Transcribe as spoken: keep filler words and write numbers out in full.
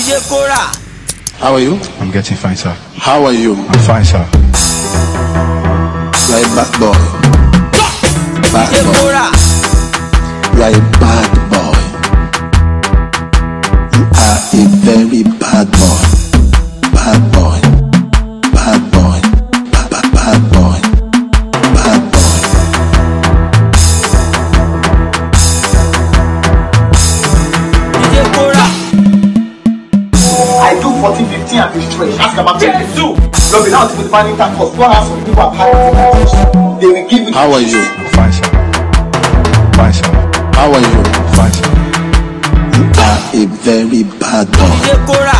J Kora. How are you? I'm getting fine, sir. How are you? I'm fine, sir. You are a bad boy. Bad D J boy. Kora. You are a bad boy. You are a very bad boy. Bad boy. Bad boy. Bad, bad, bad boy. Bad boy. D J Kora. I do fourteen, fifteen and fifty-three. Ask about Jesus. Love now to put the money in that cost. Go ask some people have had. They will give you. How are you? I'm fine, sir. Fine, sir. How are you? Fine, sir. You are a very bad boy. D J Kora.